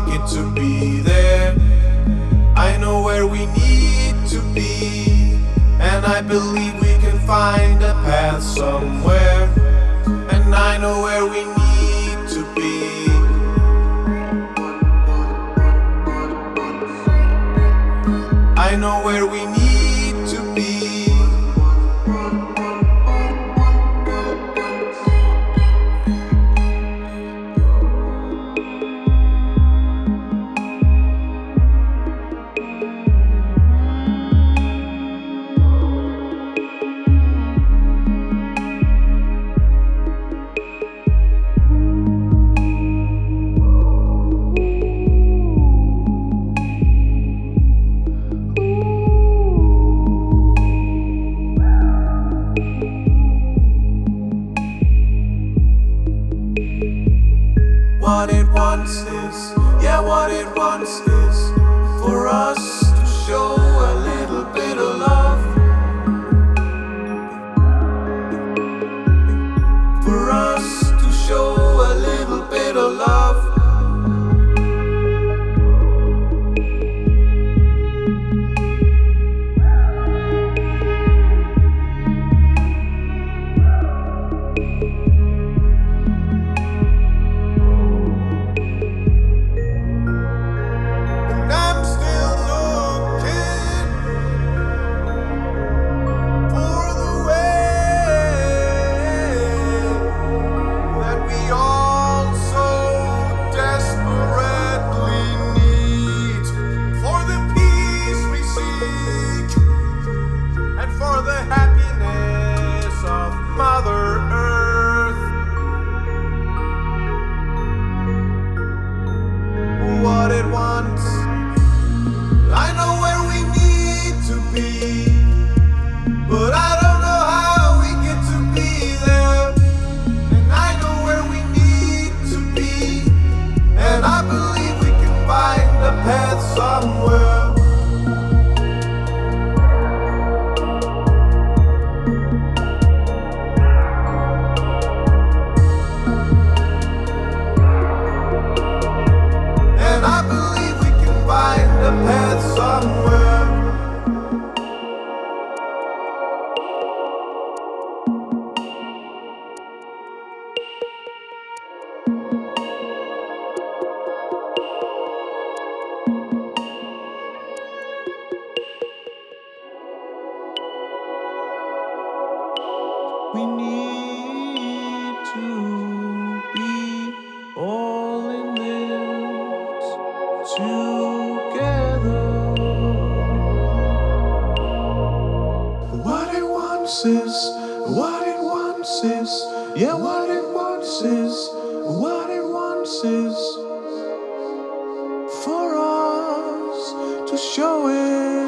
get to be there. I know where we need to be, and I believe we can find a path somewhere. And I know where we need to be. I know where we need to be. What it wants is, yeah, what it wants is for us to show a little bit of love. For us to show a little bit of love. What it wants, I know where we need to be, but I don't know how we get to be there. And I know where we need to be, and I believe we can find a path somewhere. We need to be all in this together. What it wants is, what it wants is, yeah, what it wants is, what it wants is for us to show it.